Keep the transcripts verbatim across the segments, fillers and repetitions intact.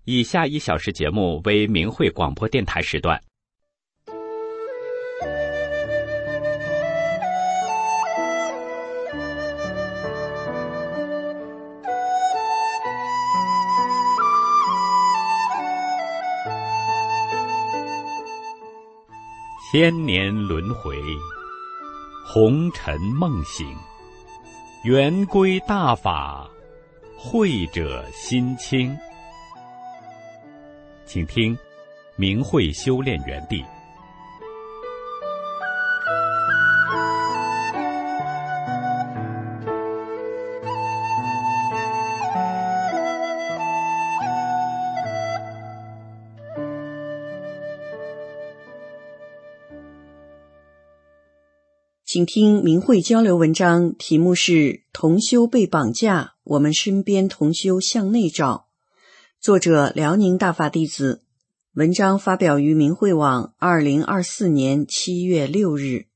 以下一小时节目为明慧广播电台时段。千年轮回，红尘梦醒，圆规大法，慧者心清。请听明慧修炼园地。 请听明慧交流文章，题目是同修被绑架，我们身边同修向内找，作者辽宁大法弟子，文章发表于明慧网二零二四年七月六日。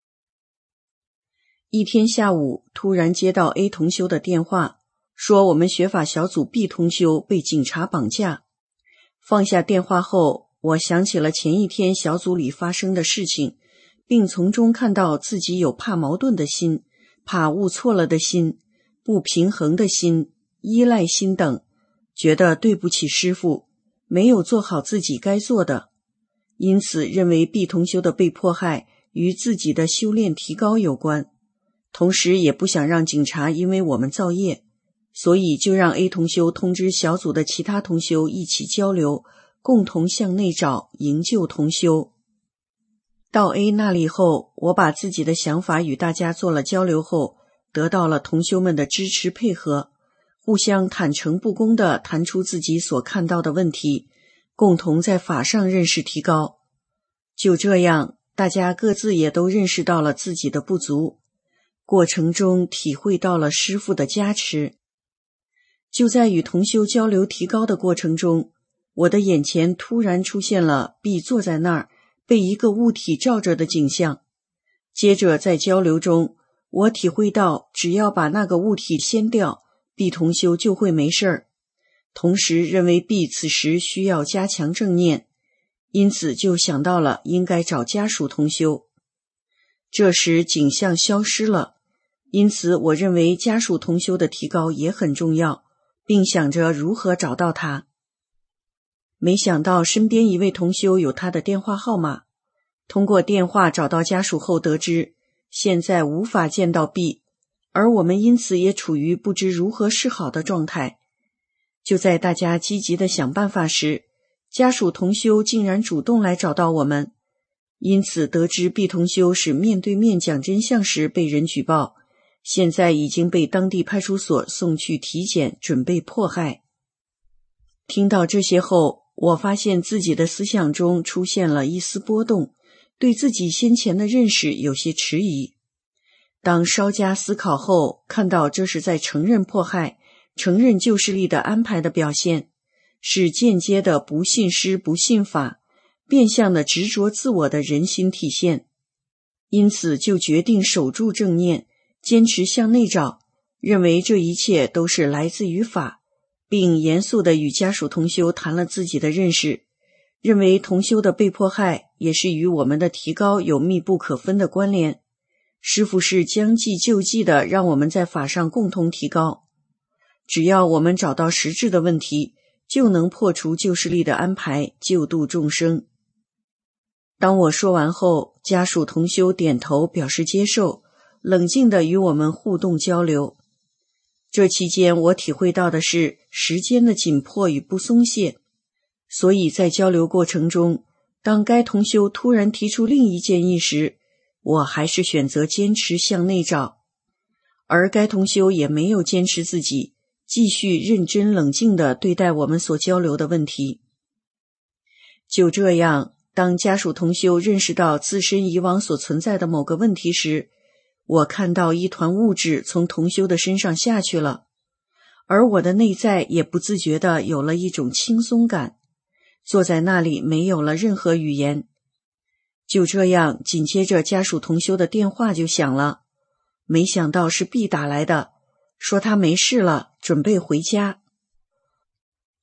一天下午，突然接到 A 同修的电话，说我们学法小组 B 同修被警察绑架。放下电话后，我想起了前一天小组里发生的事情，并从中看到自己有怕矛盾的心、怕误错了的心、不平衡的心、依赖心等，觉得对不起师父，没有做好自己该做的，因此认为 B 同修的被迫害与自己的修炼提高有关，同时也不想让警察因为我们造业，所以就让 A 同修通知小组的其他同修一起交流，共同向内找，营救同修。到 A 那里后，我把自己的想法与大家做了交流后，得到了同修们的支持配合，互相坦诚不公地谈出自己所看到的问题，共同在法上认识提高。就这样，大家各自也都认识到了自己的不足，过程中体会到了师父的加持。就在与同修交流提高的过程中，我的眼前突然出现了 B 坐在那儿被一个物体照着的景象。接着在交流中，我体会到只要把那个物体掀掉， B 同修就会没事儿。同时认为 B 此时需要加强正念，因此就想到了应该找家属同修。这时景象消失了，因此我认为家属同修的提高也很重要，并想着如何找到他。没想到身边一位同修有他的电话号码，通过电话找到家属后得知，现在无法见到 B， 而我们因此也处于不知如何是好的状态。就在大家积极地想办法时，家属同修竟然主动来找到我们，因此得知 B 同修是面对面讲真相时被人举报，现在已经被当地派出所送去体检，准备迫害。听到这些后，我发现自己的思想中出现了一丝波动，对自己先前的认识有些迟疑。当稍加思考后，看到这是在承认迫害，承认旧势力的安排的表现，是间接的不信师不信法，变相的执着自我的人心体现。因此就决定守住正念，坚持向内找，认为这一切都是来自于法，并严肃地与家属同修谈了自己的认识，认为同修的被迫害也是与我们的提高有密不可分的关联。师父是将计就计的，让我们在法上共同提高。只要我们找到实质的问题，就能破除旧势力的安排，救度众生。当我说完后，家属同修点头表示接受，冷静地与我们互动交流。这期间我体会到的是时间的紧迫与不松懈，所以在交流过程中，当该同修突然提出另一建议时，我还是选择坚持向内找，而该同修也没有坚持自己，继续认真冷静地对待我们所交流的问题。就这样，当家属同修认识到自身以往所存在的某个问题时，我看到一团物质从同修的身上下去了，而我的内在也不自觉地有了一种轻松感，坐在那里没有了任何语言。就这样，紧接着家属同修的电话就响了，没想到是 B 打来的，说他没事了，准备回家。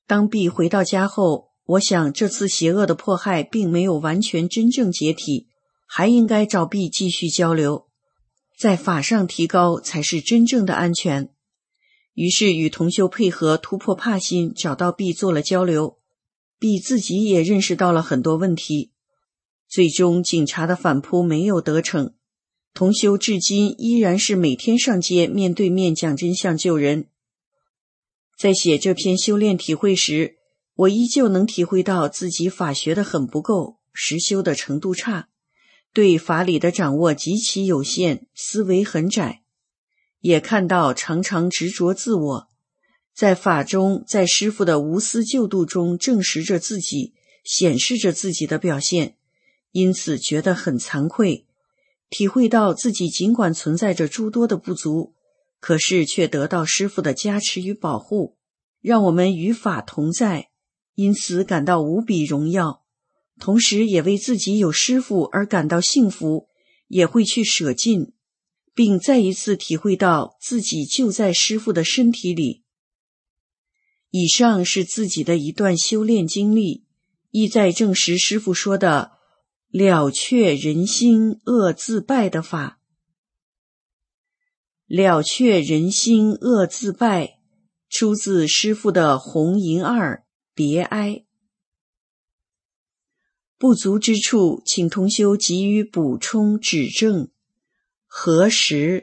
当毕回到家后，我想这次邪恶的迫害并没有完全真正解体，还应该找毕继续交流，在法上提高才是真正的安全。于是与同修配合，突破怕心，找到毕做了交流。毕自己也认识到了很多问题，最终警察的反扑没有得逞。同修至今依然是每天上街面对面讲真相救人。在写这篇修炼体会时，我依旧能体会到自己法学的很不够，实修的程度差，对法理的掌握极其有限，思维很窄，也看到常常执着自我，在法中，在师父的无私救度中证实着自己，显示着自己的表现，因此觉得很惭愧，体会到自己尽管存在着诸多的不足，可是却得到师父的加持与保护，让我们与法同在，因此感到无比荣耀，同时也为自己有师父而感到幸福，也会去舍尽，并再一次体会到自己就在师父的身体里。以上是自己的一段修炼经历，意在证实师父说的了却人心恶自败的法。了却人心恶自败，出自师父的红银二别哀。不足之处，请同修给予补充指正。何时？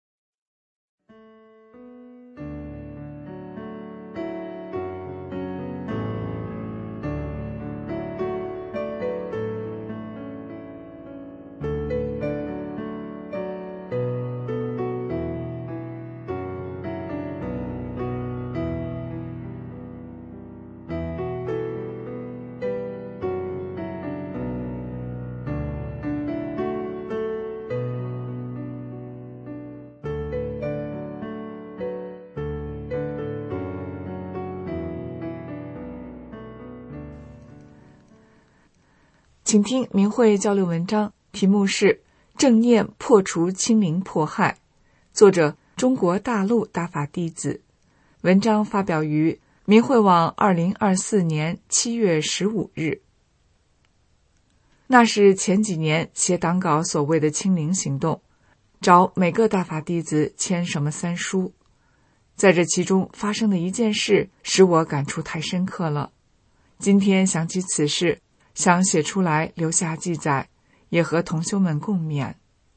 请听明慧交流文章，题目是正念破除清零迫害，作者中国大陆大法弟子。文章发表于明慧网二零二四年七月十五日。那是前几年写党稿所谓的清零行动，找每个大法弟子签什么三书。在这其中发生的一件事使我感触太深刻了，今天想起此事，想写出来留下记载，也和同修们共勉。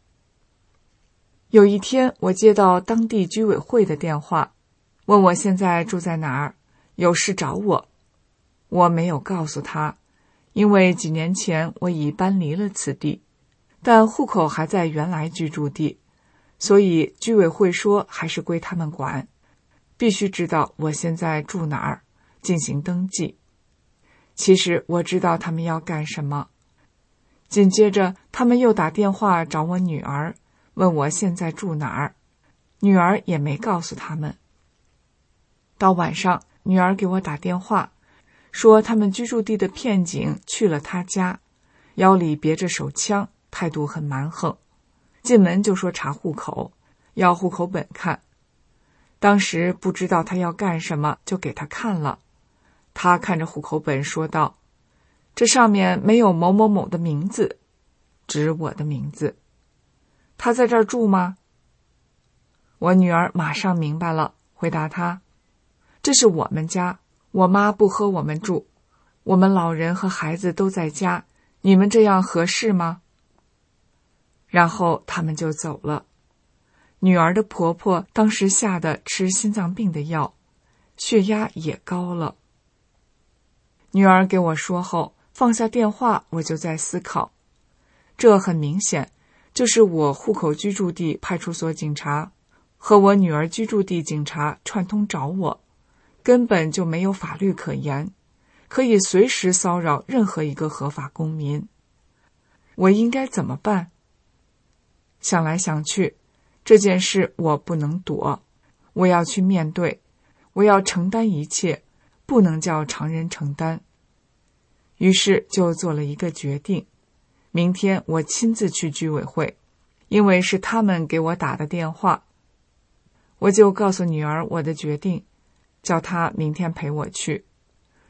有一天我接到当地居委会的电话，问我现在住在哪儿，有事找我。我没有告诉他，因为几年前我已搬离了此地，但户口还在原来居住地，所以居委会说还是归他们管，必须知道我现在住哪儿，进行登记。其实我知道他们要干什么。紧接着他们又打电话找我女儿，问我现在住哪儿，女儿也没告诉他们。到晚上，女儿给我打电话，说他们居住地的片警去了她家，腰里别着手枪，态度很蛮横，进门就说查户口，要户口本看。当时不知道他要干什么，就给他看了。他看着户口本说道，这上面没有某某某的名字，指我的名字。他在这儿住吗？我女儿马上明白了，回答他，这是我们家，我妈不和我们住，我们老人和孩子都在家，你们这样合适吗？然后他们就走了。女儿的婆婆当时吓得吃心脏病的药，血压也高了。女儿给我说后，放下电话，我就在思考，这很明显就是我户口居住地派出所警察和我女儿居住地警察串通找我，根本就没有法律可言，可以随时骚扰任何一个合法公民。我应该怎么办？想来想去，这件事我不能躲，我要去面对，我要承担一切，不能叫常人承担。于是就做了一个决定，明天我亲自去居委会，因为是他们给我打的电话。我就告诉女儿我的决定，叫她明天陪我去。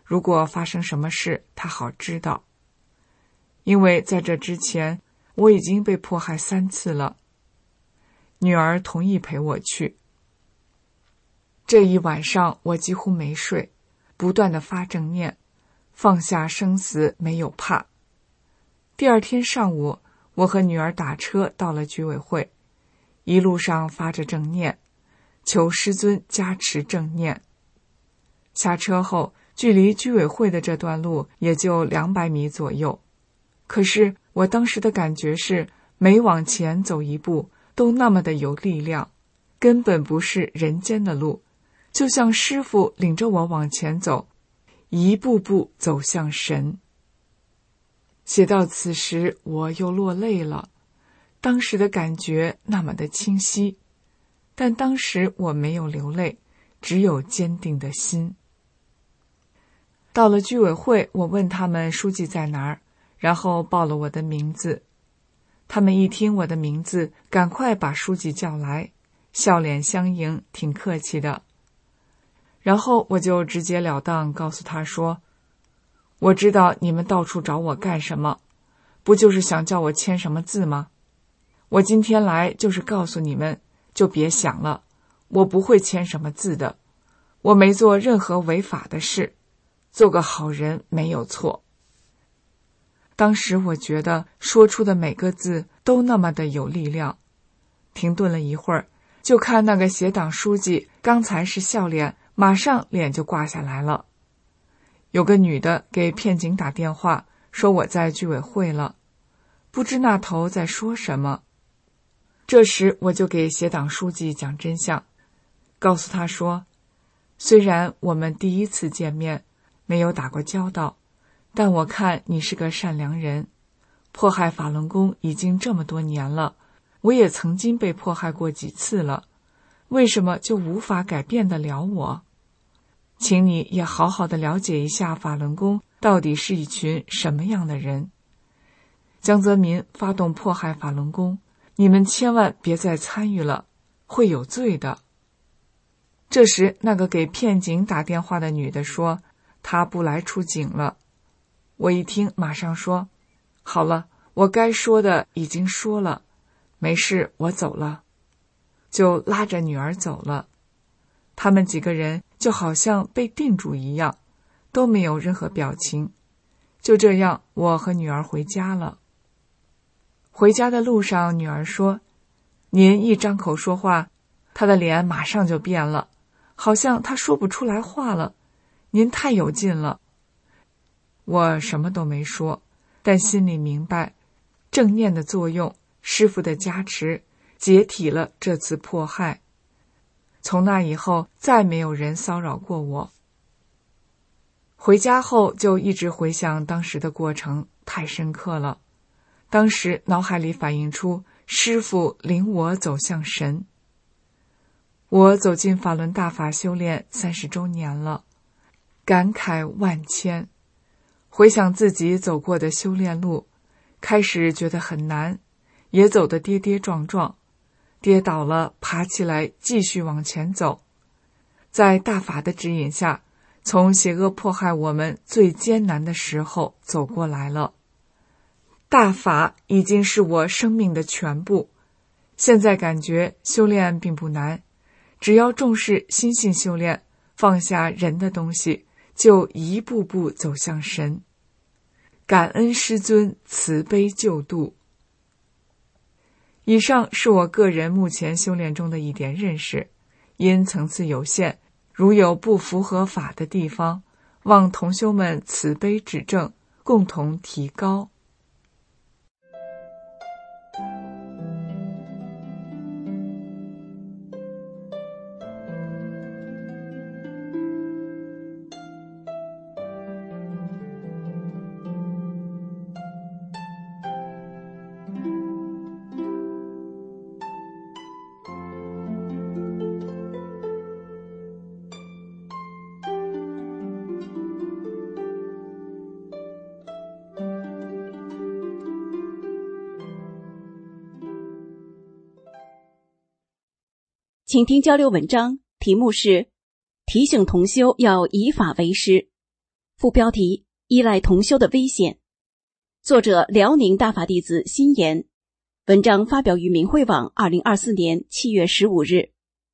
如果发生什么事，他好知道。因为在这之前，我已经被迫害三次了。女儿同意陪我去。这一晚上我几乎没睡，不断地发正念，放下生死没有怕。第二天上午，我和女儿打车到了居委会，一路上发着正念，求师尊加持正念。下车后，距离居委会的这段路也就两百米左右。可是我当时的感觉是，每往前走一步都那么的有力量，根本不是人间的路，就像师父领着我往前走，一步步走向神。写到此时，我又落泪了。当时的感觉那么的清晰，但当时我没有流泪，只有坚定的心。到了居委会，我问他们书记在哪儿，然后报了我的名字。他们一听我的名字，赶快把书记叫来，笑脸相迎，挺客气的。然后我就直截了当告诉他说，我知道你们到处找我干什么，不就是想叫我签什么字吗？我今天来就是告诉你们，就别想了，我不会签什么字的，我没做任何违法的事，做个好人没有错。当时我觉得说出的每个字都那么的有力量。停顿了一会儿，就看那个协党书记刚才是笑脸，马上脸就挂下来了。有个女的给片警打电话，说我在居委会了，不知那头在说什么。这时我就给协党书记讲真相，告诉他说，虽然我们第一次见面，没有打过交道，但我看你是个善良人，迫害法轮功已经这么多年了，我也曾经被迫害过几次了，为什么就无法改变得了我？请你也好好的了解一下法轮功到底是一群什么样的人。江泽民发动迫害法轮功，你们千万别再参与了，会有罪的。这时那个给片警打电话的女的说，她不来出警了。我一听马上说，好了，我该说的已经说了，没事，我走了。就拉着女儿走了。他们几个人就好像被定住一样，都没有任何表情。就这样，我和女儿回家了。回家的路上，女儿说，您一张口说话，她的脸马上就变了，好像她说不出来话了，您太有劲了。我什么都没说，但心里明白，正念的作用，师父的加持，解体了这次迫害。从那以后，再没有人骚扰过我。回家后就一直回想当时的过程，太深刻了。当时脑海里反映出师父领我走向神。我走进法轮大法修炼三十周年了，感慨万千。回想自己走过的修炼路，开始觉得很难，也走得跌跌撞撞，跌倒了爬起来继续往前走。在大法的指引下，从邪恶迫害我们最艰难的时候走过来了。大法已经是我生命的全部，现在感觉修炼并不难，只要重视心性修炼，放下人的东西，就一步步走向神。感恩师尊慈悲救度。以上是我个人目前修炼中的一点认识，因层次有限，如有不符合法的地方，望同修们慈悲指正，共同提高。 请听交流文章，题目是提醒同修要以法为师。 副标题：依赖同修的危险。作者：辽宁大法弟子辛言。文章发表于明慧网二零二四年七月十五日。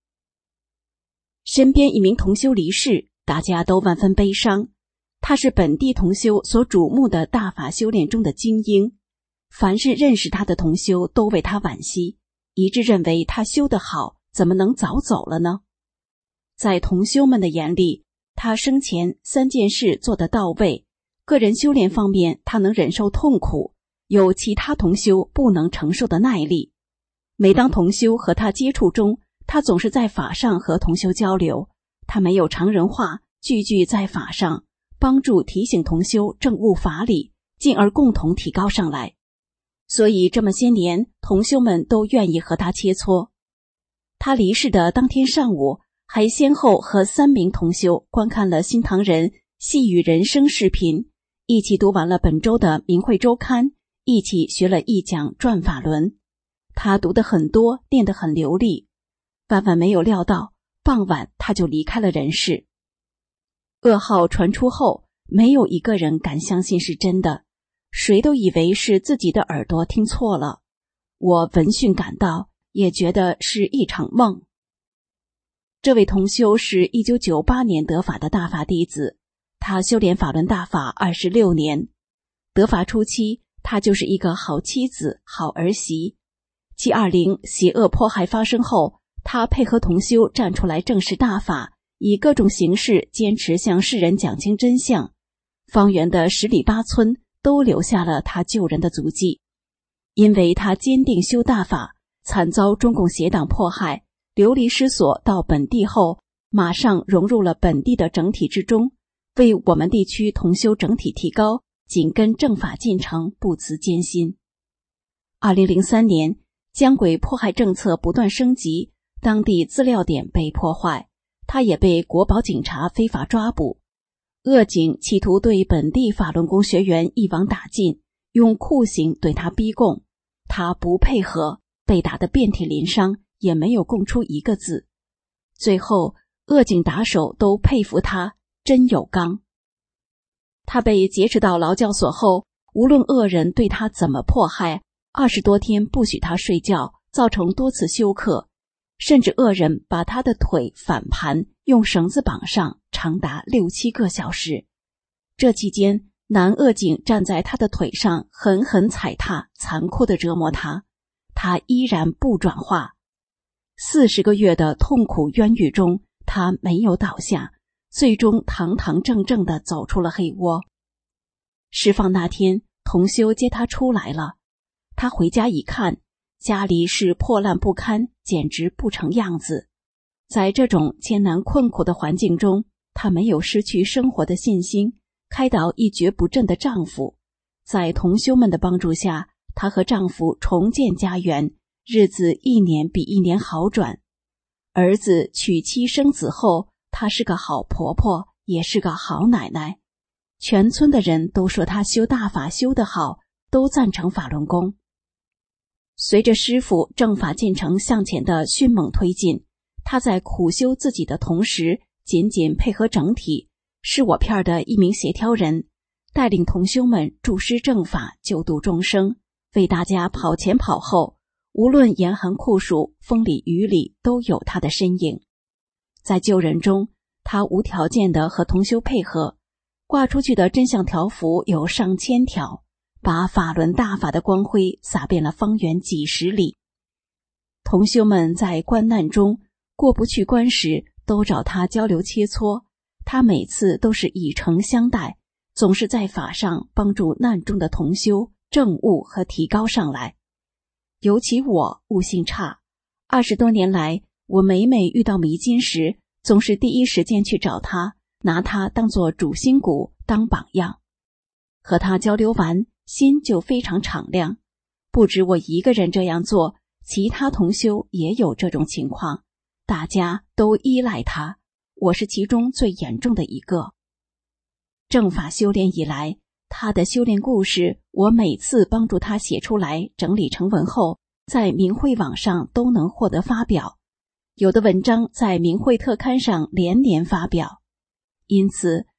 身边一名同修离世，大家都万分悲伤。他是本地同修所瞩目的大法修炼中的精英，凡是认识他的同修都为他惋惜，一致认为他修得好，怎么能早走了呢？在同修们的眼里，他生前三件事做得到位，个人修炼方面他能忍受痛苦，有其他同修不能承受的耐力。每当同修和他接触中，他总是在法上和同修交流，他没有常人话，句句在法上，帮助提醒同修正悟法理，进而共同提高上来。所以这么些年，同修们都愿意和他切磋。他离世的当天上午，还先后和三名同修观看了新唐人细语人生视频，一起读完了本周的明慧周刊，一起学了一讲转法轮。他读得很多，念得很流利。万万没有料到，傍晚他就离开了人世。噩耗传出后，没有一个人敢相信是真的，谁都以为是自己的耳朵听错了。我闻讯赶到，也觉得是一场梦。这位同修是一九九八年得法的大法弟子，他修炼法轮大法二十六年。得法初期，他就是一个好妻子、好儿媳。七二零邪恶迫害发生后，他配合同修站出来正视大法，以各种形式坚持向世人讲清真相。方圆的十里八村都留下了他救人的足迹。因为他坚定修大法，惨遭中共邪党迫害，流离失所到本地后，马上融入了本地的整体之中，为我们地区同修整体提高紧跟正法进程不辞艰辛。二零零三年，江轨迫害政策不断升级，当地资料点被破坏，他也被国保警察非法抓捕。恶警企图对本地法轮功学员一网打尽，用酷刑对他逼供，他不配合，被打得遍体鳞伤，也没有供出一个字。最后恶警打手都佩服他，真有刚。他被劫持到劳教所后，无论恶人对他怎么迫害，二十多天不许他睡觉，造成多次休克，甚至恶人把他的腿反盘，用绳子绑上，长达六七个小时。这期间，男恶警站在他的腿上，狠狠踩踏，残酷地折磨他，他依然不转化。四十个月的痛苦冤狱中，他没有倒下，最终堂堂正正地走出了黑窝。释放那天，同修接他出来了。他回家一看，家里是破烂不堪，简直不成样子。在这种艰难困苦的环境中，她没有失去生活的信心，开导一蹶不振的丈夫。在同修们的帮助下，她和丈夫重建家园，日子一年比一年好转。儿子娶妻生子后，她是个好婆婆，也是个好奶奶。全村的人都说她修大法修得好，都赞成法轮功。随着师父正法进程向前的迅猛推进，他在苦修自己的同时，紧紧配合整体，是我片的一名协调人，带领同修们助师正法，救度众生，为大家跑前跑后，无论严寒酷暑、风里雨里，都有他的身影。在救人中，他无条件的和同修配合，挂出去的真相条幅有上千条，把法轮大法的光辉洒遍了方圆几十里。同修们在关难中过不去关时，都找他交流切磋，他每次都是以诚相待，总是在法上帮助难中的同修正悟和提高上来。尤其我悟性差，二十多年来，我每每遇到迷津时，总是第一时间去找他，拿他当作主心骨，当榜样。和他交流完，心就非常敞亮。不止我一个人这样做，其他同修也有这种情况，大家都依赖他，我是其中最严重的一个。正法修炼以来，他的修炼故事，我每次帮助他写出来，整理成文后，在明慧网上都能获得发表，有的文章在明慧特刊上连年发表。因此，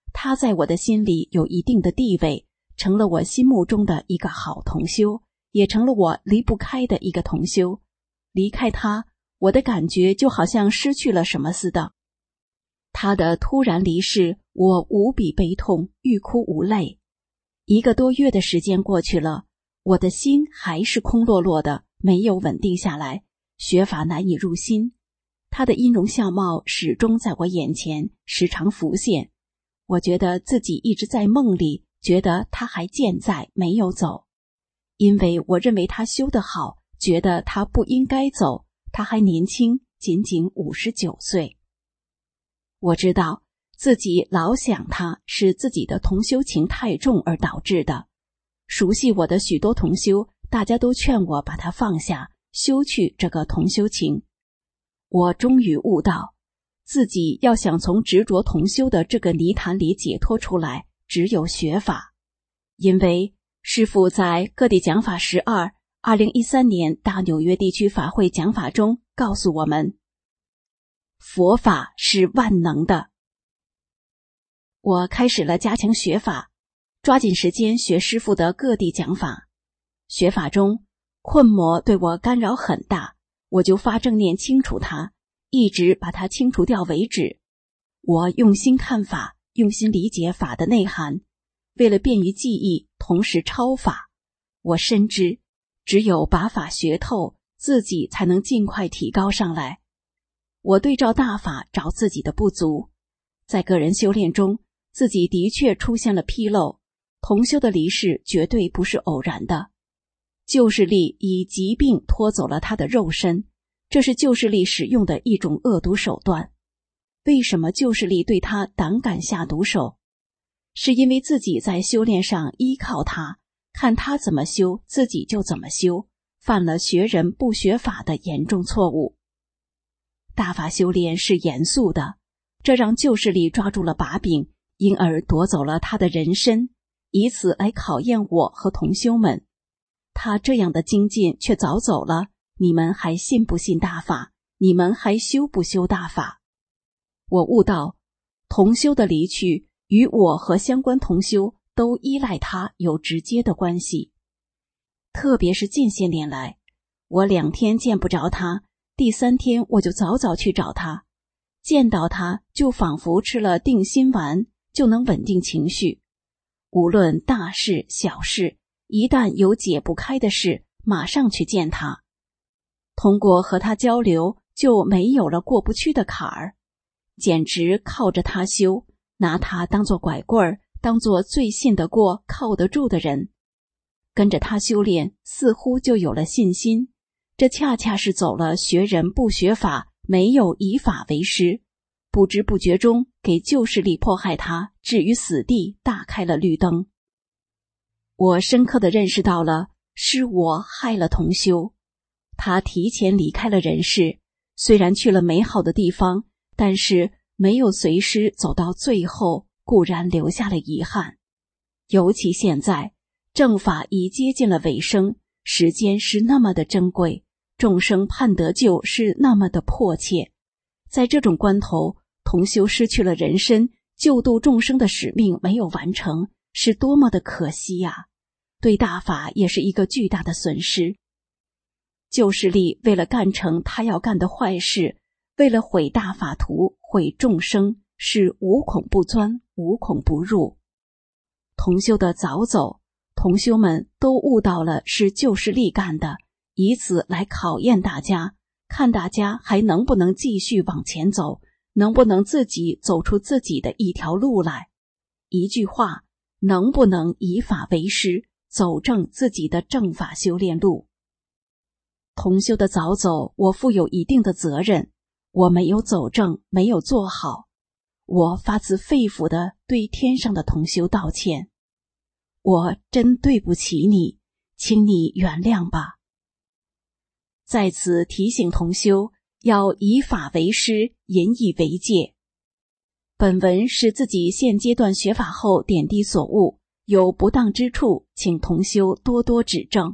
他在我的心里有一定的地位，成了我心目中的一个好同修，也成了我离不开的一个同修。离开他，我的感觉就好像失去了什么似的。他的突然离世，我无比悲痛，欲哭无泪。一个多月的时间过去了，我的心还是空落落的，没有稳定下来，学法难以入心。他的音容相貌始终在我眼前，时常浮现。我觉得自己一直在梦里，觉得他还健在，没有走。因为我认为他修得好，觉得他不应该走，他还年轻，仅仅五十九岁。我知道自己老想他是自己的同修情太重而导致的。熟悉我的许多同修，大家都劝我把他放下，修去这个同修情。我终于悟到，自己要想从执着同修的这个泥潭里解脱出来，只有学法。因为师父在各地讲法十二二零一三年大纽约地区法会讲法中告诉我们，佛法是万能的。我开始了加强学法，抓紧时间学师父的各地讲法。学法中，困魔对我干扰很大，我就发正念清除它，一直把它清除掉为止。我用心看法，用心理解法的内涵，为了便于记忆，同时超法。我深知，只有把法学透，自己才能尽快提高上来。我对照大法找自己的不足，在个人修炼中，自己的确出现了纰漏。同修的离世绝对不是偶然的。旧势力以疾病拖走了他的肉身，这是旧势力使用的一种恶毒手段。为什么旧势力对他胆敢下毒手？是因为自己在修炼上依靠他，看他怎么修，自己就怎么修，犯了学人不学法的严重错误。大法修炼是严肃的，这让旧势力抓住了把柄，因而夺走了他的人身，以此来考验我和同修们。他这样的精进却早走了，你们还信不信大法？你们还修不修大法？我悟到，同修的离去与我和相关同修都依赖他有直接的关系。特别是近些年来，我两天见不着他，第三天我就早早去找他，见到他就仿佛吃了定心丸，就能稳定情绪。无论大事小事，一旦有解不开的事，马上去见他。通过和他交流，就没有了过不去的坎儿，简直靠着他修，拿他当作拐棍儿，当作最信得过、靠得住的人。跟着他修炼，似乎就有了信心。这恰恰是走了学人不学法，没有以法为师，不知不觉中给旧势力迫害他置于死地大开了绿灯。我深刻地认识到了，是我害了同修。他提前离开了人世，虽然去了美好的地方，但是没有随师走到最后，固然留下了遗憾。尤其现在正法已接近了尾声，时间是那么的珍贵，众生盼得救是那么的迫切。在这种关头，同修失去了人身，救度众生的使命没有完成，是多么的可惜呀！对大法也是一个巨大的损失。旧势力为了干成他要干的坏事，为了毁大法图，毁众生，是无孔不钻，无孔不入。同修的早走，同修们都悟到了是旧势力干的，以此来考验大家，看大家还能不能继续往前走，能不能自己走出自己的一条路来。一句话，能不能以法为师，走正自己的正法修炼路。同修的早走，我负有一定的责任，我没有走正，没有做好，我发自肺腑地对天上的同修道歉。我真对不起你，请你原谅吧。在此提醒同修，要以法为师，引以为戒。本文是自己现阶段学法后点滴所悟，有不当之处，请同修多多指正。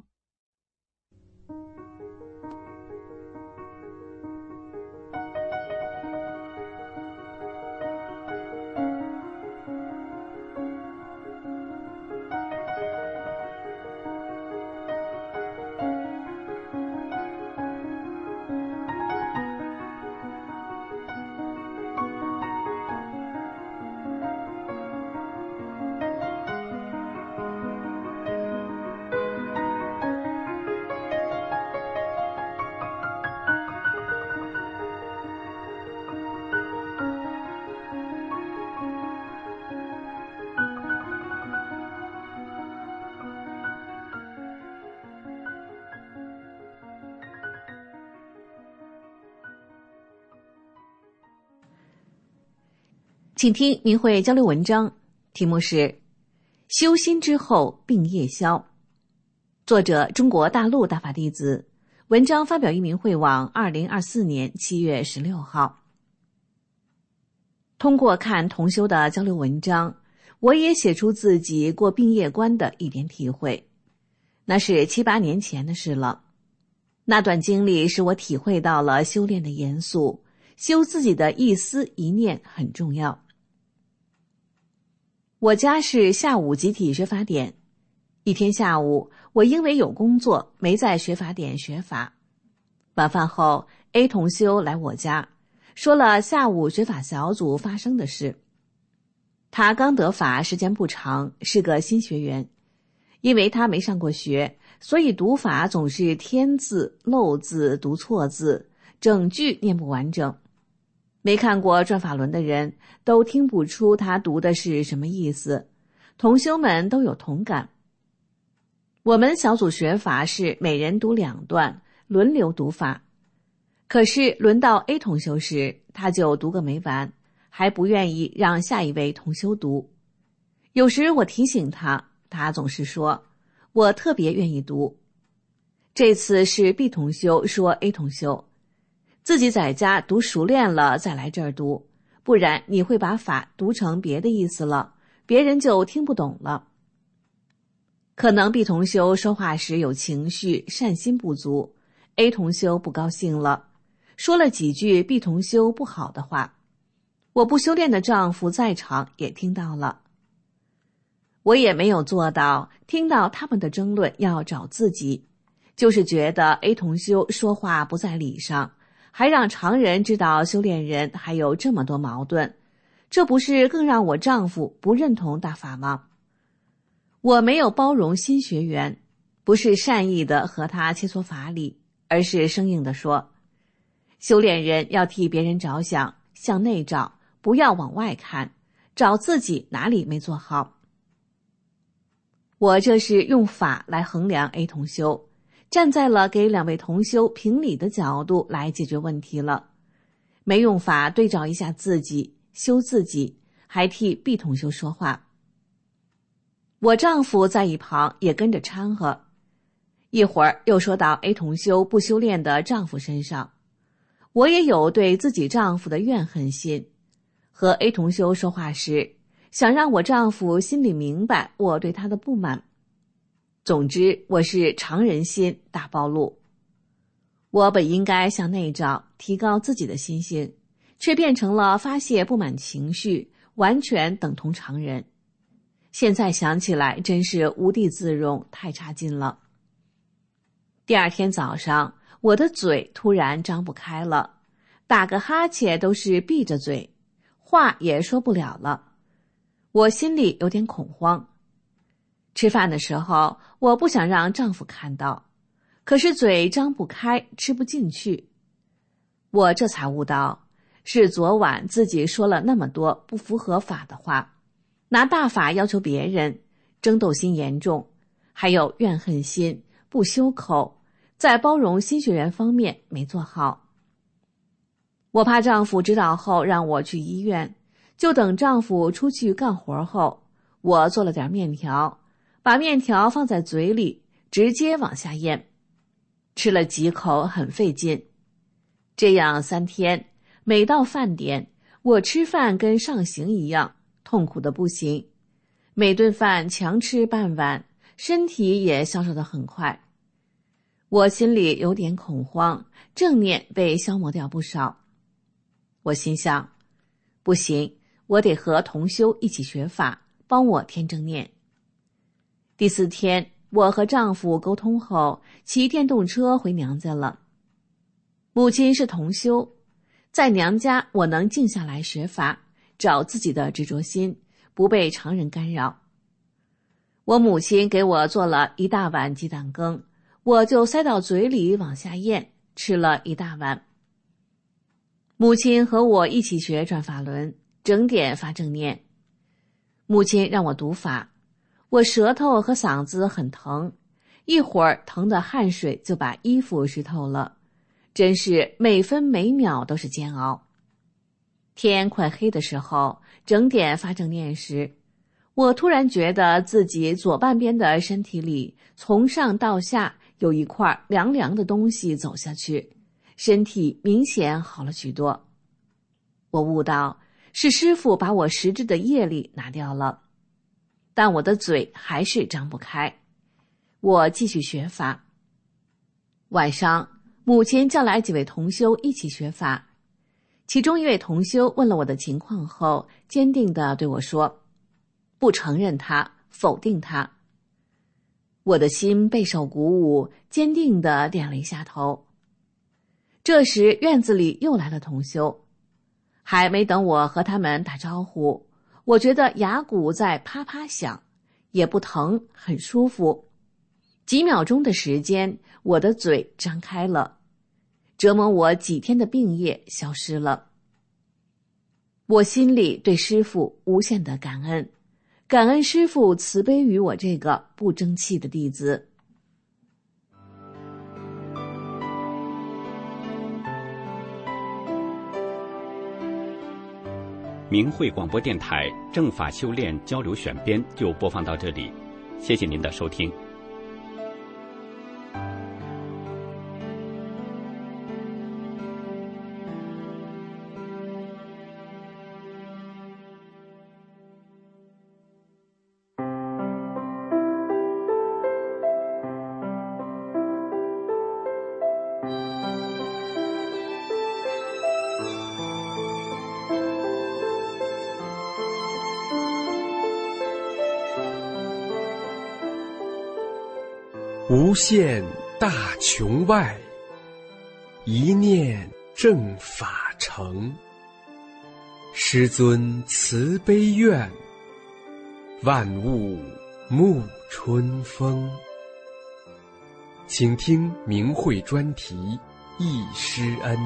请听明慧交流文章，题目是修心之后病业消，作者中国大陆大法弟子，文章发表于明慧网二零二四年七月十六号。通过看同修的交流文章，我也写出自己过病业关的一点体会。那是七八年前的事了，那段经历使我体会到了修炼的严肃，修自己的一思一念很重要。我家是下午集体学法典，一天下午我因为有工作没在学法典学法。晚饭后 A 同修来我家，说了下午学法小组发生的事。他刚得法时间不长，是个新学员，因为他没上过学，所以读法总是添字漏字读错字，整句念不完整。没看过转法轮的人都听不出他读的是什么意思，同修们都有同感。我们小组学法是每人读两段，轮流读法。可是轮到 A 同修时，他就读个没完，还不愿意让下一位同修读。有时我提醒他，他总是说我特别愿意读。这次是 B 同修说 A 同修，自己在家读熟练了再来这儿读，不然你会把法读成别的意思了，别人就听不懂了。可能 B 同修说话时有情绪，善心不足， A 同修不高兴了，说了几句 B 同修不好的话。我不修炼的丈夫在场也听到了。我也没有做到听到他们的争论要找自己，就是觉得 A 同修说话不在理上，还让常人知道修炼人还有这么多矛盾，这不是更让我丈夫不认同大法吗？我没有包容新学员，不是善意的和他切磋法理，而是生硬的说，修炼人要替别人着想，向内找，不要往外看，找自己哪里没做好。我这是用法来衡量 A 同修，站在了给两位同修评理的角度来解决问题了，没用法对照一下自己，修自己，还替 B 同修说话。我丈夫在一旁也跟着掺和，一会儿又说到 A 同修不修炼的丈夫身上，我也有对自己丈夫的怨恨心。和 A 同修说话时，想让我丈夫心里明白我对他的不满。总之，我是常人心大暴露。我本应该向内照，提高自己的心性，却变成了发泄不满情绪，完全等同常人。现在想起来真是无地自容，太差劲了。第二天早上，我的嘴突然张不开了，打个哈欠都是闭着嘴，话也说不了了。我心里有点恐慌。吃饭的时候，我不想让丈夫看到，可是嘴张不开，吃不进去。我这才悟到，是昨晚自己说了那么多不符合法的话，拿大法要求别人，争斗心严重，还有怨恨心，不修口，在包容新学员方面没做好。我怕丈夫知道后让我去医院，就等丈夫出去干活后，我做了点面条，把面条放在嘴里，直接往下咽，吃了几口很费劲。这样三天，每到饭点，我吃饭跟上刑一样，痛苦的不行。每顿饭强吃半碗，身体也消瘦得很快。我心里有点恐慌，正念被消磨掉不少。我心想，不行，我得和同修一起学法，帮我添正念。第四天，我和丈夫沟通后，骑电动车回娘家了。母亲是同修，在娘家我能静下来学法，找自己的执着心，不被常人干扰。我母亲给我做了一大碗鸡蛋羹，我就塞到嘴里往下咽，吃了一大碗。母亲和我一起学转法轮，整点发正念。母亲让我读法，我舌头和嗓子很疼，一会儿疼的汗水就把衣服湿透了，真是每分每秒都是煎熬。 天快黑的时候，整点发正念时，我突然觉得自己左半边的身体里从上到下有一块凉凉的东西走下去，身体明显好了许多。我悟到是师父把我实质的业力拿掉了，但我的嘴还是张不开。我继续学法。晚上，母亲叫来几位同修一起学法。其中一位同修问了我的情况后，坚定地对我说，不承认他，否定他。我的心备受鼓舞，坚定地点了一下头。这时院子里又来了同修，还没等我和他们打招呼，我觉得牙骨在啪啪响，也不疼，很舒服。几秒钟的时间，我的嘴张开了，折磨我几天的病业消失了。我心里对师父无限的感恩，感恩师父慈悲于我这个不争气的弟子。 明慧广播电台正法修炼交流选编就播放到这里，谢谢您的收听。 无限大穹外，一念正法成。师尊慈悲愿，万物沐春风。请听明慧专题忆师恩。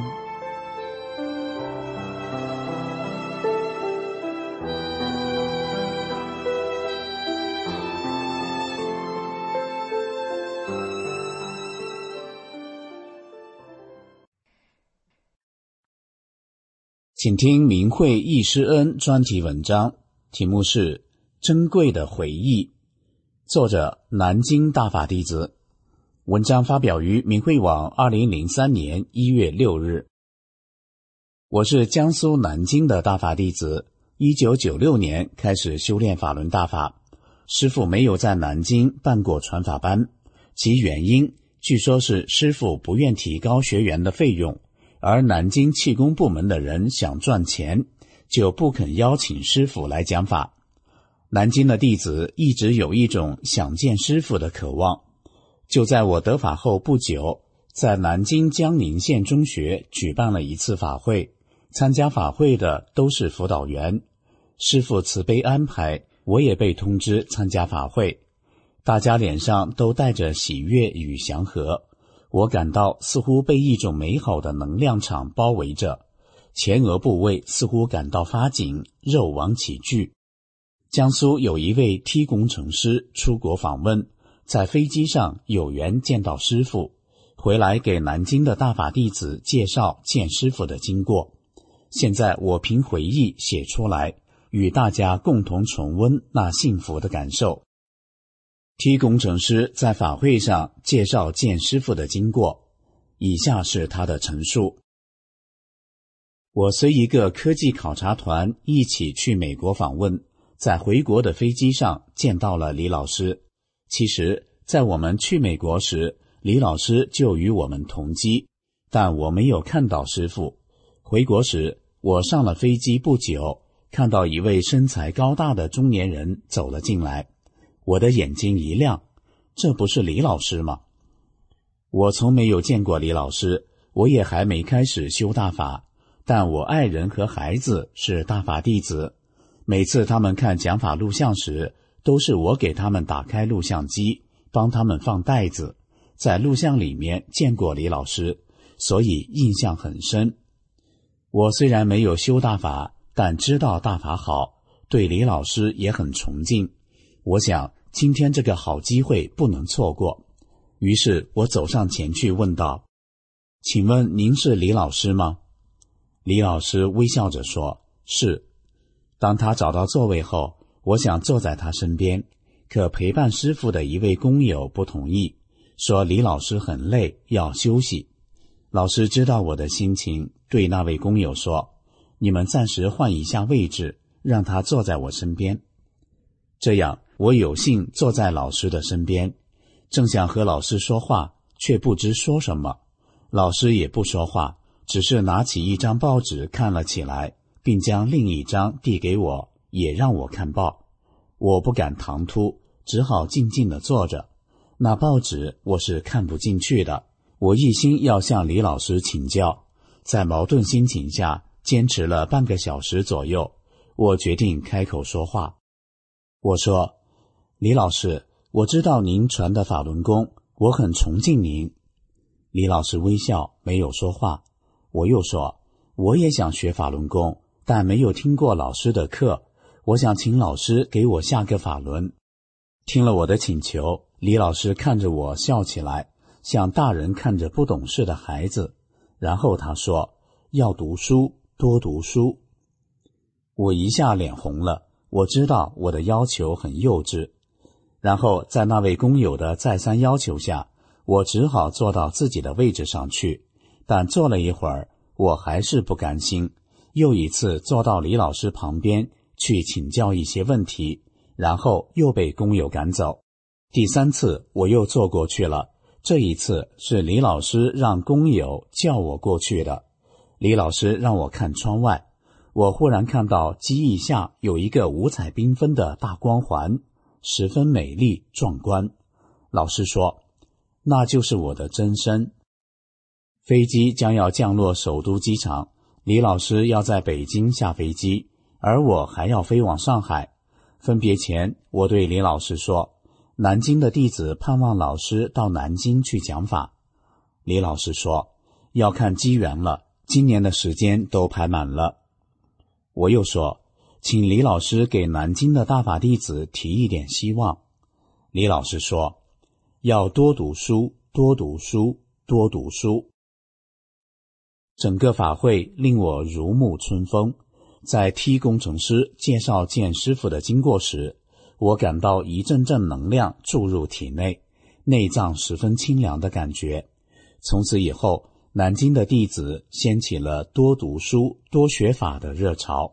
请听明慧忆师恩专题文章，题目是《珍贵的回忆》，作者南京大法弟子。文章发表于明慧网二零零三年一月六日。我是江苏南京的大法弟子，一九九六年开始修炼法轮大法。师父没有在南京办过传法班，其原因据说是师父不愿提高学员的费用，而南京气功部门的人想赚钱，就不肯邀请师父来讲法。南京的弟子一直有一种想见师父的渴望。就在我得法后不久，在南京江宁县中学举办了一次法会，参加法会的都是辅导员。师父慈悲安排，我也被通知参加法会。大家脸上都带着喜悦与祥和，我感到似乎被一种美好的能量场包围着，前额部位似乎感到发紧，肉往起聚。江苏有一位 T 工程师出国访问，在飞机上有缘见到师父，回来给南京的大法弟子介绍见师父的经过。现在我凭回忆写出来，与大家共同重温那幸福的感受。T 工程师在法会上介绍见师父的经过，以下是他的陈述。我随一个科技考察团一起去美国访问，在回国的飞机上见到了李老师。其实在我们去美国时，李老师就与我们同机，但我没有看到师父。回国时，我上了飞机不久，看到一位身材高大的中年人走了进来，我的眼睛一亮，这不是李老师吗？我从没有见过李老师，我也还没开始修大法，但我爱人和孩子是大法弟子，每次他们看讲法录像时，都是我给他们打开录像机，帮他们放带子。在录像里面见过李老师，所以印象很深。我虽然没有修大法，但知道大法好，对李老师也很崇敬。我想今天这个好机会不能错过，于是我走上前去问道：请问您是李老师吗？ 李老师微笑着说：是。当他找到座位后，我想坐在他身边，可陪伴师父的一位工友不同意，说李老师很累，要休息。老师知道我的心情，对那位工友说：你们暂时换一下位置，让他坐在我身边。这样，我有幸坐在老师的身边，正想和老师说话，却不知说什么。老师也不说话，只是拿起一张报纸看了起来，并将另一张递给我，也让我看报。我不敢唐突，只好静静地坐着。那报纸我是看不进去的，我一心要向李老师请教，在矛盾心情下坚持了半个小时左右，我决定开口说话。我说：李老师，我知道您传的法轮功，我很崇敬您。李老师微笑，没有说话。我又说：我也想学法轮功，但没有听过老师的课，我想请老师给我下个法轮。听了我的请求，李老师看着我笑起来，像大人看着不懂事的孩子。然后他说：要读书，多读书。我一下脸红了，我知道我的要求很幼稚。然后在那位工友的再三要求下，我只好坐到自己的位置上去。但坐了一会儿，我还是不甘心，又一次坐到李老师旁边去请教一些问题，然后又被工友赶走。第三次我又坐过去了，这一次是李老师让工友叫我过去的。李老师让我看窗外，我忽然看到机翼下有一个五彩缤纷的大光环，十分美丽壮观。老师说：那就是我的真身。飞机将要降落首都机场，李老师要在北京下飞机，而我还要飞往上海。分别前，我对李老师说：南京的弟子盼望老师到南京去讲法。李老师说：要看机缘了，今年的时间都排满了。我又说：请李老师给南京的大法弟子提一点希望。李老师说：要多读书，多读书，多读书。整个法会令我如沐春风。在T工程师介绍见师父的经过时，我感到一阵阵能量注入体内，内脏十分清凉的感觉。从此以后，南京的弟子掀起了多读书、多学法的热潮。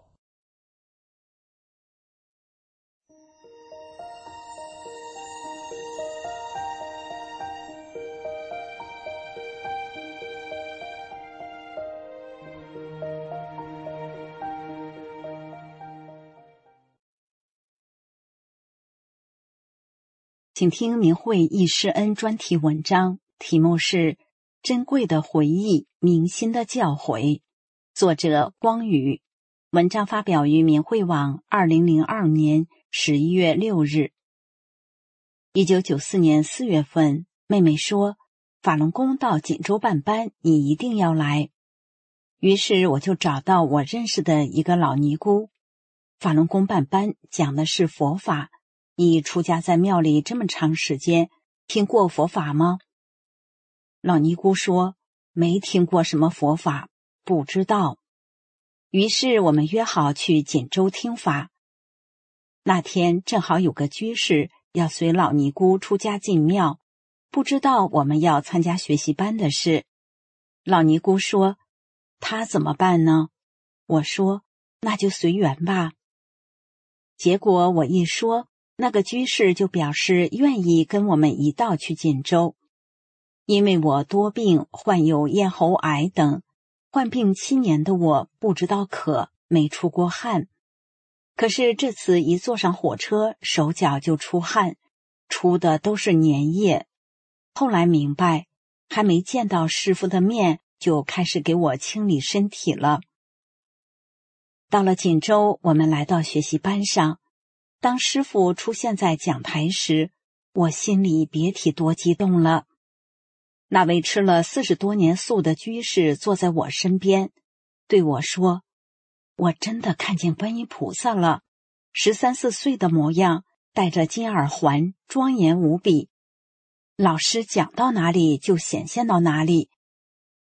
请听明慧忆师恩专题文章，题目是《珍贵的回忆，铭心的教诲》，作者光宇。文章发表于明慧网二零零二年十一月六日。一九九四年四月份，妹妹说法轮功到锦州办班，你一定要来。于是我就找到我认识的一个老尼姑。法轮功办班讲的是佛法，你出家在庙里这么长时间，听过佛法吗？老尼姑说：没听过什么佛法，不知道。于是我们约好去锦州听法。那天正好有个居士要随老尼姑出家进庙，不知道我们要参加学习班的事。老尼姑说：他怎么办呢？我说：那就随缘吧。结果我一说，那个居士就表示愿意跟我们一道去锦州。因为我多病，患有咽喉癌等，患病七年的我不知道渴，没出过汗。可是这次一坐上火车，手脚就出汗，出的都是粘液。后来明白，还没见到师父的面，就开始给我清理身体了。到了锦州，我们来到学习班上。当师父出现在讲台时，我心里别提多激动了。那位吃了四十多年素的居士坐在我身边，对我说：我真的看见观音菩萨了，十三四岁的模样，戴着金耳环，庄严无比。老师讲到哪里就显现到哪里。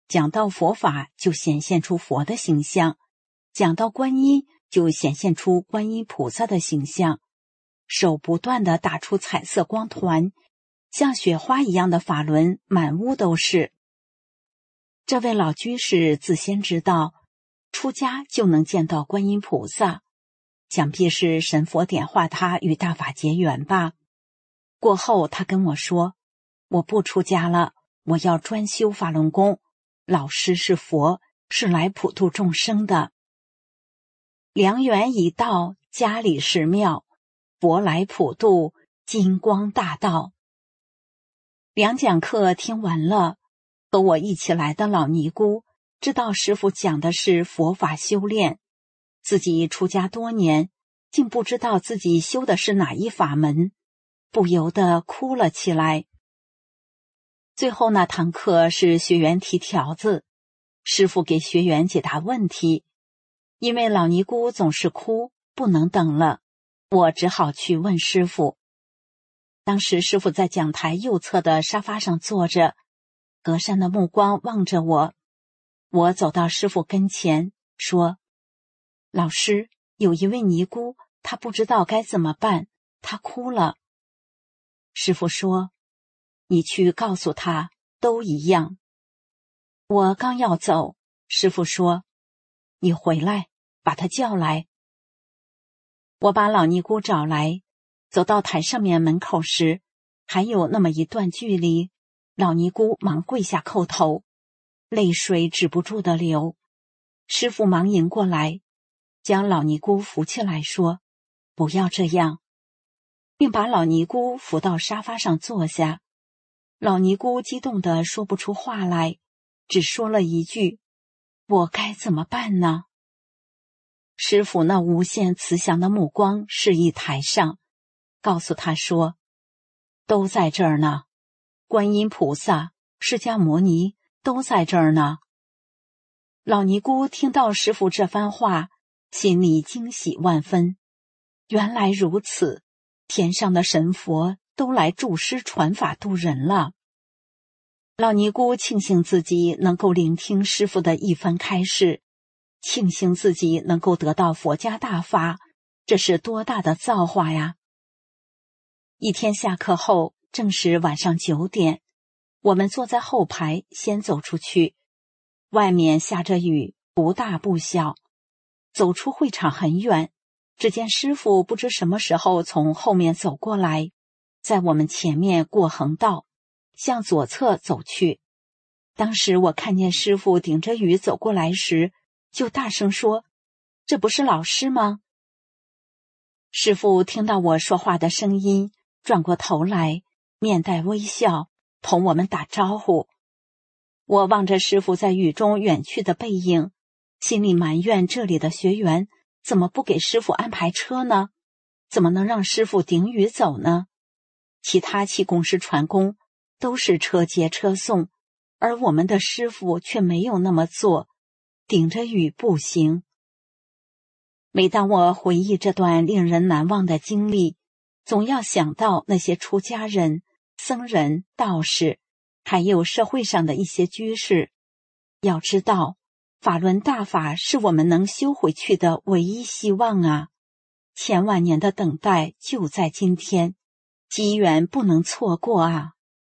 讲到佛法就显现出佛的形象，讲到观音就显现出观音菩萨的形象，手不断地打出彩色光团，像雪花一样的法轮满屋都是。这位老居士自先知道，出家就能见到观音菩萨，想必是神佛点化他与大法结缘吧。过后他跟我说，我不出家了，我要专修法轮功，老师是佛，是来普度众生的。良缘已到，家里是庙，佛来普度，金光大道。两讲课听完了，和我一起来的老尼姑知道师父讲的是佛法修炼，自己出家多年，竟不知道自己修的是哪一法门，不由得哭了起来。最后那堂课是学员提条子，师父给学员解答问题。因为老尼姑总是哭，不能等了，我只好去问师父。当时师父在讲台右侧的沙发上坐着，和善的目光望着我。我走到师父跟前，说：老师，有一位尼姑，她不知道该怎么办，她哭了。师父说：你去告诉她，都一样。我刚要走，师父说：你回来，把她叫来。我把老尼姑找来，走到台上面门口时，还有那么一段距离，老尼姑忙跪下叩头，泪水止不住的流。师父忙迎过来，将老尼姑扶起来说：不要这样，并把老尼姑扶到沙发上坐下。老尼姑激动得说不出话来，只说了一句：我该怎么办呢？师父那无限慈祥的目光示意台上，告诉他说：都在这儿呢，观音菩萨、释迦牟尼都在这儿呢。老尼姑听到师父这番话，心里惊喜万分。原来如此，天上的神佛都来助师传法度人了。老尼姑庆幸自己能够聆听师父的一番开示，庆幸自己能够得到佛家大法，这是多大的造化呀！一天下课后，正是晚上九点，我们坐在后排，先走出去。外面下着雨，不大不小。走出会场很远，只见师父不知什么时候从后面走过来，在我们前面过横道，向左侧走去。当时我看见师父顶着雨走过来时，就大声说：这不是老师吗？师父听到我说话的声音，转过头来，面带微笑，同我们打招呼。我望着师父在雨中远去的背影，心里埋怨这里的学员怎么不给师父安排车呢？怎么能让师父顶雨走呢？其他气功师传功都是车接车送，而我们的师父却没有那么做，顶着雨不行。每当我回忆这段令人难忘的经历，总要想到那些出家人、僧人、道士，还有社会上的一些居士。要知道，法轮大法是我们能修回去的唯一希望啊！千万年的等待就在今天，机缘不能错过啊！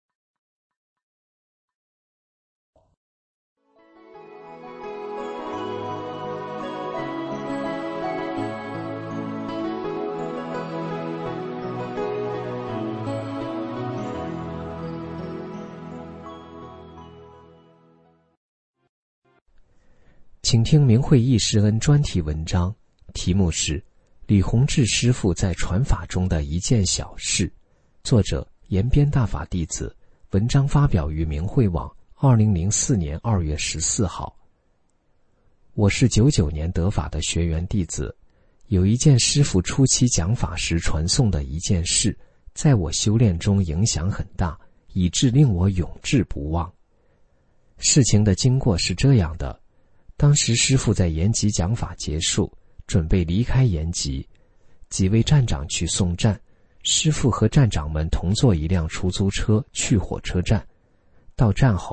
请听明慧义师恩专题文章，题目是李洪志师父在传法中的一件小事，作者延边大法弟子，文章发表于明慧网二零零四年二月十四号。我是九九年得法的学员弟子，有一件师父初期讲法时传颂的一件事，在我修炼中影响很大，以致令我永志不忘。事情的经过是这样的，当时师父在延吉讲法结束，准备离开延吉，几位站长去送站，师父和站长们同坐一辆出租车去火车站。到站后，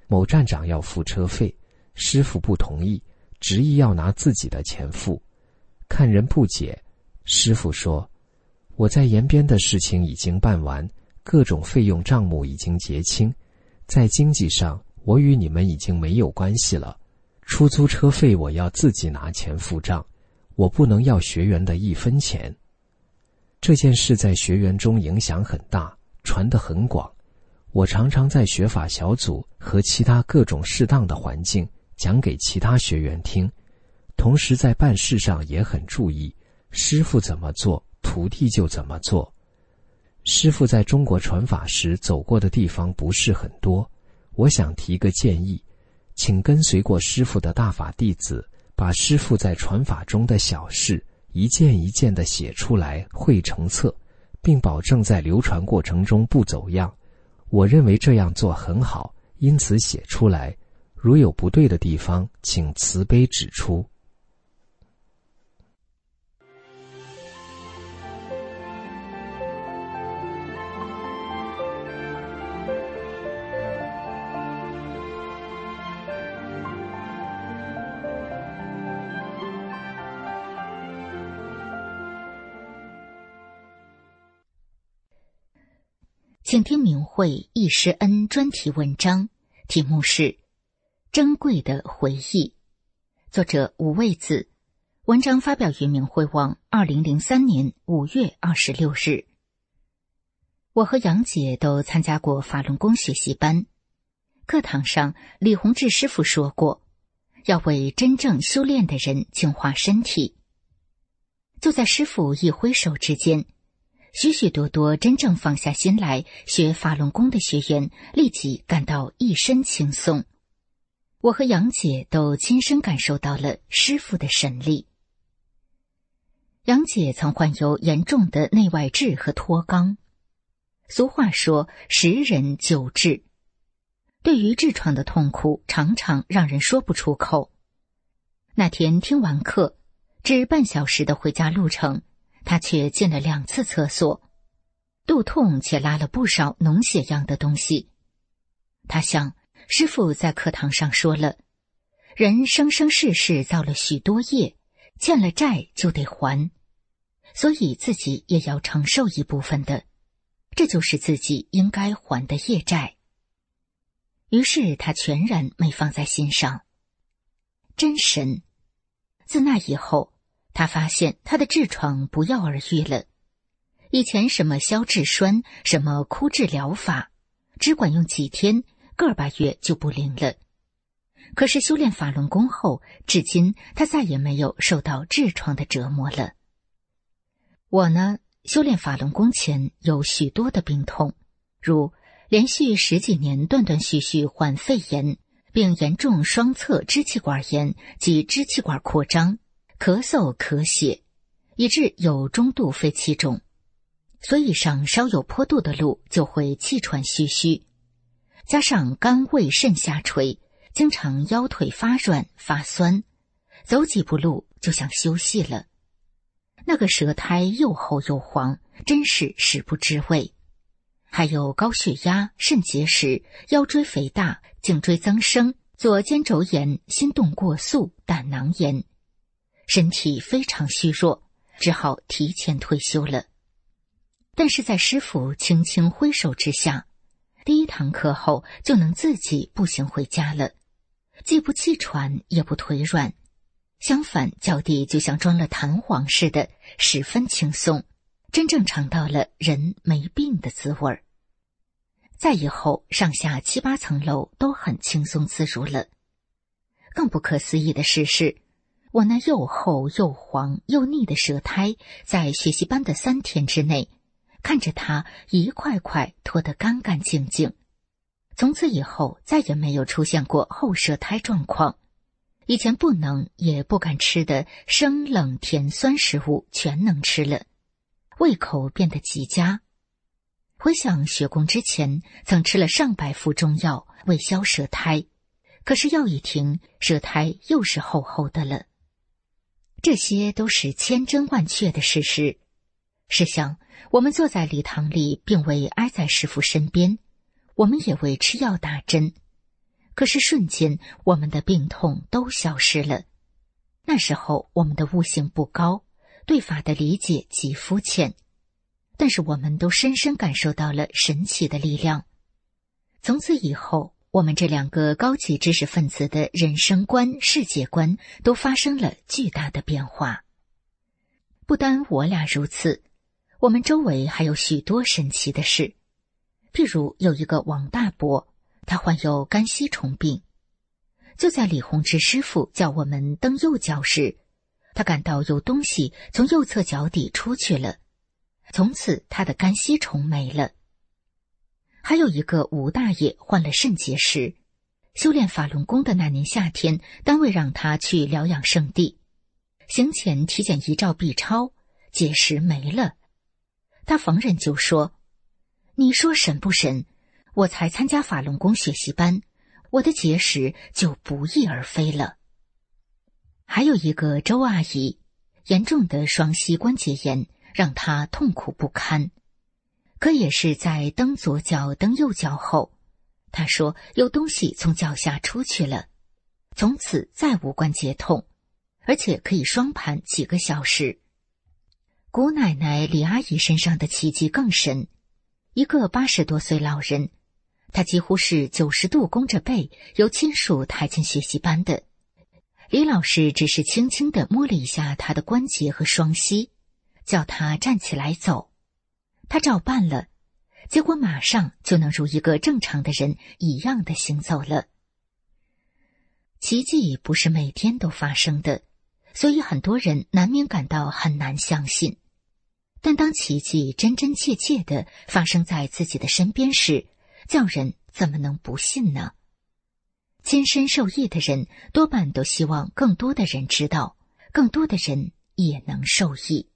某站长要付车费，师傅不同意，执意要拿自己的钱付。看人不解，师傅说，我在延边的事情已经办完，各种费用账目已经结清，在经济上我与你们已经没有关系了，出租车费我要自己拿钱付账，我不能要学员的一分钱。这件事在学员中影响很大，传得很广。我常常在学法小组和其他各种适当的环境讲给其他学员听，同时在办事上也很注意，师父怎么做，徒弟就怎么做。师父在中国传法时走过的地方不是很多，我想提个建议，请跟随过师父的大法弟子，把师父在传法中的小事一件一件地写出来汇成册，并保证在流传过程中不走样。我认为这样做很好，因此写出来，如有不对的地方，请慈悲指出。 请听明慧易师恩专题文章，题目是《珍贵的回忆》，作者吴卫子。文章发表于明慧网二零零三年五月二十六日。我和杨姐都参加过法轮功学习班，课堂上李洪志师父说过，要为真正修炼的人净化身体。就在师父一挥手之间，许许多多真正放下心来学法轮功的学员立即感到一身轻松。我和杨姐都亲身感受到了师父的神力。杨姐曾患有严重的内外痔和脱肛，俗话说十人九痔，对于痔疮的痛苦常常让人说不出口。那天听完课，只半小时的回家路程，他却进了两次厕所，肚痛且拉了不少脓血样的东西。他想，师父在课堂上说了，人生生世世造了许多业，欠了债就得还，所以自己也要承受一部分的，这就是自己应该还的业债。于是他全然没放在心上。真神！自那以后，他发现他的痔疮不药而愈了。以前什么消痔栓，什么枯痔疗法，只管用几天，个把月就不灵了。可是修炼法轮功后，至今他再也没有受到痔疮的折磨了。我呢，修炼法轮功前有许多的病痛，如连续十几年断断续续患肺炎，并严重双侧支气管炎及支气管扩张，咳嗽咳血，以致有中度肺气肿，所以上稍有坡度的路就会气喘吁吁，加上肝胃肾下垂，经常腰腿发软发酸，走几步路就想休息了。那个舌苔又厚又黄，真是食不知味。还有高血压、肾结石、腰椎肥大、颈椎增生、左肩轴炎、心动过速、胆囊炎，身体非常虚弱，只好提前退休了。但是在师父轻轻挥手之下，第一堂课后就能自己步行回家了，既不气喘也不腿软，相反脚底就像装了弹簧似的，十分轻松，真正尝到了人没病的滋味儿。再以后上下七八层楼都很轻松自如了。更不可思议的事是，我那又厚又黄又腻的舌苔，在学习班的三天之内，看着它一块块脱得干干净净。从此以后再也没有出现过厚舌苔状况，以前不能也不敢吃的生冷甜酸食物全能吃了，胃口变得极佳。回想学功之前曾吃了上百副中药为消舌苔，可是药一停，舌苔又是厚厚的了。这些都是千真万确的事实。试想，我们坐在礼堂里，并未挨在师父身边，我们也未吃药打针， 可是瞬间，我们的病痛都消失了。那时候我们的悟性不高，对法的理解极肤浅，但是我们都深深感受到了神奇的力量。从此以后，我们这两个高级知识分子的人生观、世界观都发生了巨大的变化。不单我俩如此，我们周围还有许多神奇的事。譬如有一个王大伯，他患有肝吸虫病。就在李洪志师傅叫我们蹬右脚时，他感到有东西从右侧脚底出去了，从此他的肝吸虫没了。还有一个吴大爷患了肾结石，修炼法轮功的那年夏天，单位让他去疗养圣地，行前体检一照 B 超，结石没了。他逢人就说：“你说神不神？我才参加法轮功学习班，我的结石就不翼而飞了。”还有一个周阿姨，严重的双膝关节炎让她痛苦不堪，可也是在蹬左脚蹬右脚后，她说有东西从脚下出去了，从此再无关节痛，而且可以双盘几个小时。姑奶奶李阿姨身上的奇迹更神，一个八十多岁老人，她几乎是九十度弓着背由亲属抬进学习班的。李老师只是轻轻地摸了一下她的关节和双膝，叫她站起来走。她照办了，结果马上就能如一个正常的人一样的行走了。奇迹不是每天都发生的，所以很多人难免感到很难相信。但当奇迹真真切切地发生在自己的身边时，叫人怎么能不信呢？亲身受益的人多半都希望更多的人知道，更多的人也能受益。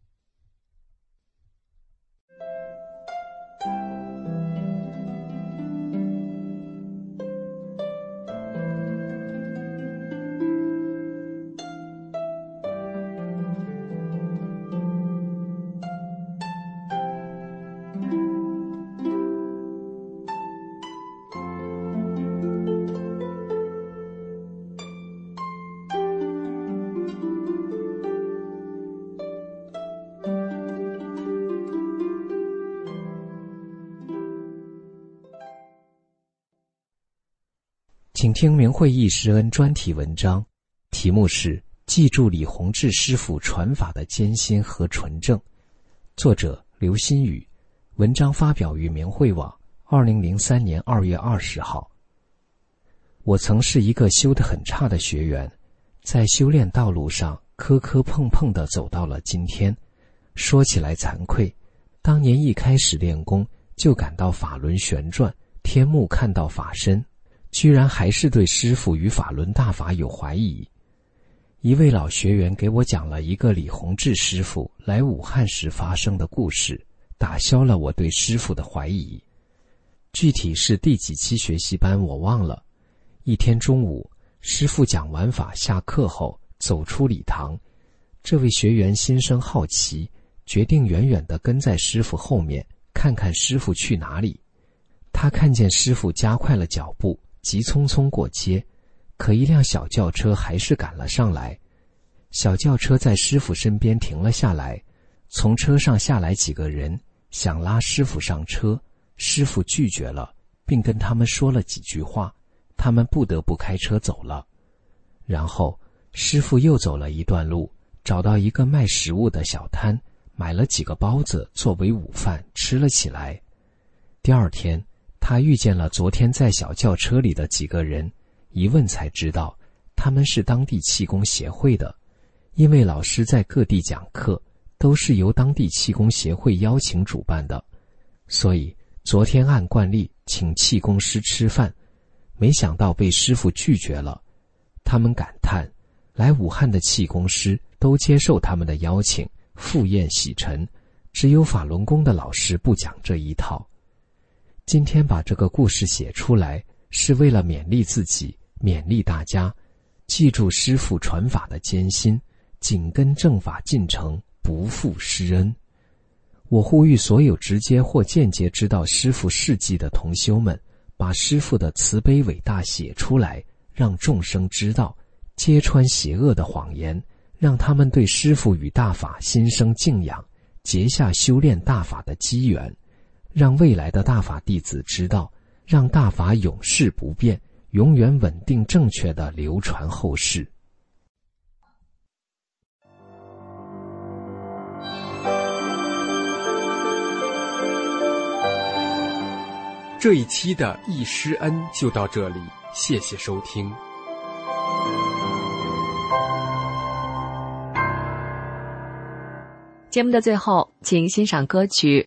请听明慧义师恩专题文章，题目是记住李洪志师父传法的艰辛和纯正，作者刘新宇，文章发表于明慧网二零零三年二月二十号。我曾是一个修得很差的学员，在修炼道路上磕磕碰碰地走到了今天。说起来惭愧，当年一开始练功就感到法轮旋转，天目看到法身，居然还是对师父与法轮大法有怀疑。一位老学员给我讲了一个李洪志师父来武汉时发生的故事，打消了我对师父的怀疑。具体是第几期学习班我忘了。一天中午，师父讲完法下课后走出礼堂，这位学员心生好奇，决定远远地跟在师父后面，看看师父去哪里。他看见师父加快了脚步，急匆匆过街，可一辆小轿车还是赶了上来。小轿车在师父身边停了下来，从车上下来几个人，想拉师父上车，师父拒绝了，并跟他们说了几句话，他们不得不开车走了。然后师父又走了一段路，找到一个卖食物的小摊，买了几个包子作为午饭吃了起来。第二天，他遇见了昨天在小轿车里的几个人，一问才知道他们是当地气功协会的，因为老师在各地讲课都是由当地气功协会邀请主办的，所以昨天按惯例请气功师吃饭，没想到被师父拒绝了。他们感叹，来武汉的气功师都接受他们的邀请，赴宴洗尘，只有法轮功的老师不讲这一套。今天把这个故事写出来，是为了勉励自己，勉励大家，记住师父传法的艰辛，紧跟正法进程，不负师恩。我呼吁所有直接或间接知道师父事迹的同修们，把把师父的慈悲伟大写出来，让众生知道，揭穿邪恶的谎言，让他们对师父与大法心生敬仰，结下修炼大法的机缘，让未来的大法弟子知道，让大法永世不变，永远稳定正确地流传后世。 这一期的易师恩就到这里，谢谢收听。 节目的最后，请欣赏歌曲。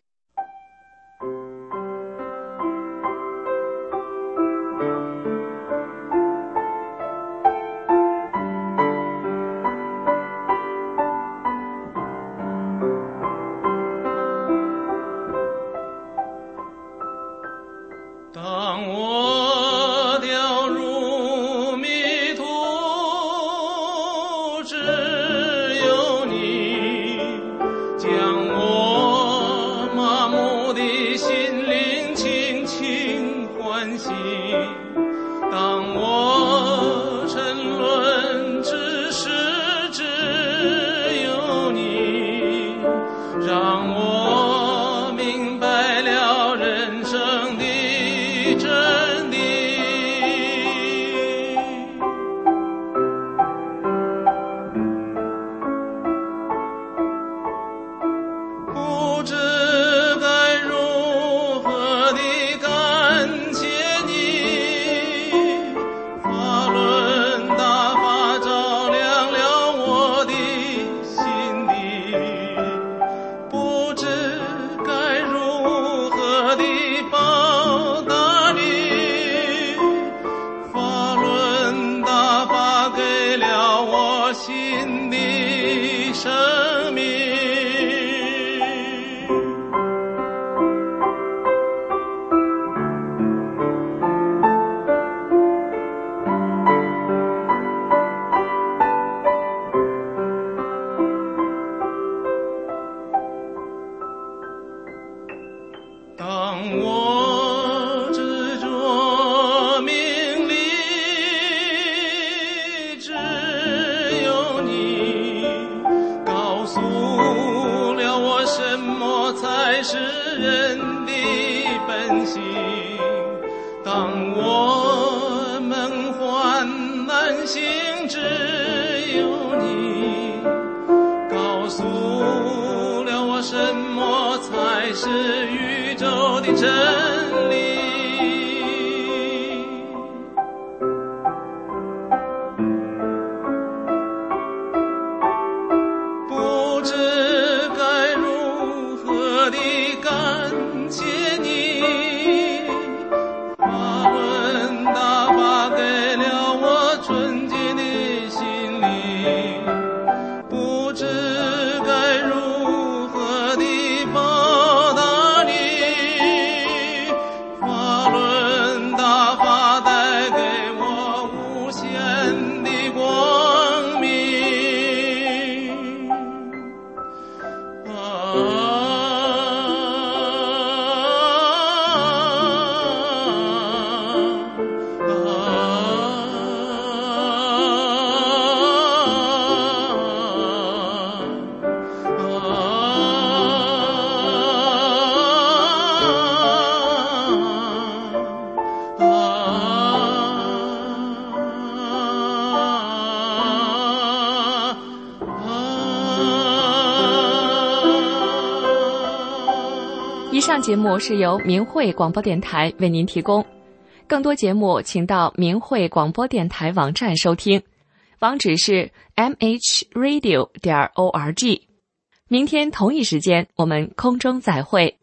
以上节目是由明慧广播电台为您提供，更多节目请到明慧广播电台网站收听，网址是 m h radio 点 org。明天同一时间我们空中再会。